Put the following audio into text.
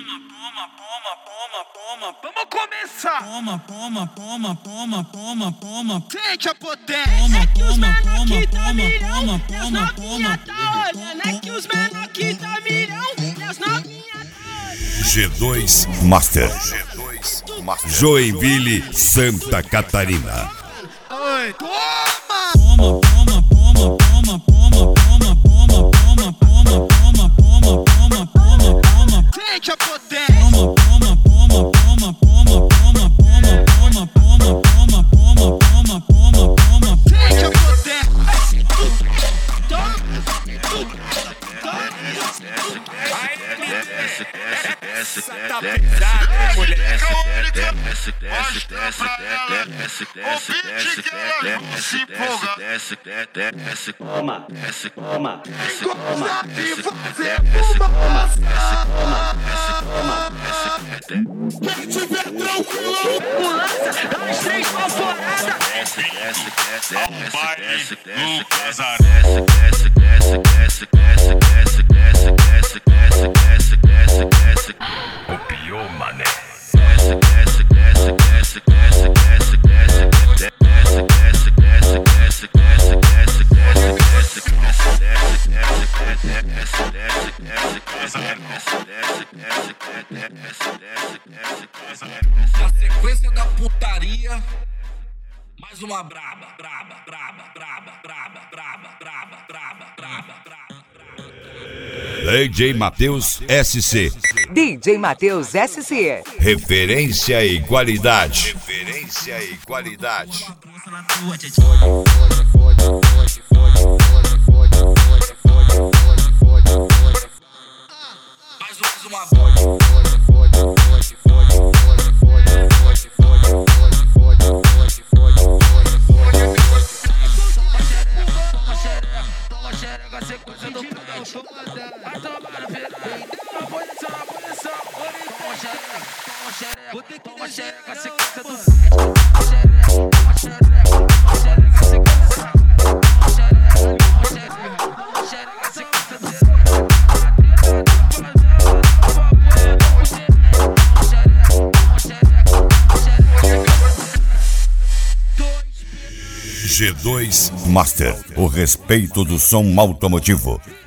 Vamos começar! Sente a potência! É que os menor que tá milhão, e as novinha tá olhando. É que os menor que tá milhão, e as novinha tá olhando. G2 Master. Joinville, Santa Catarina. Oi, toma! Sente a potência! Sente a potência! Essa tá pesada, mulher. Quem tiver tranquilo, pulaça, dá umas 3 balforadas. Copiou, mané. Na sequência da putaria, mais uma braba. DJ Matheus SC. DJ Matheus SC. Referência e qualidade. Mais uma vou ter que deixar a sequência do G2 Master, o respeito do som automotivo.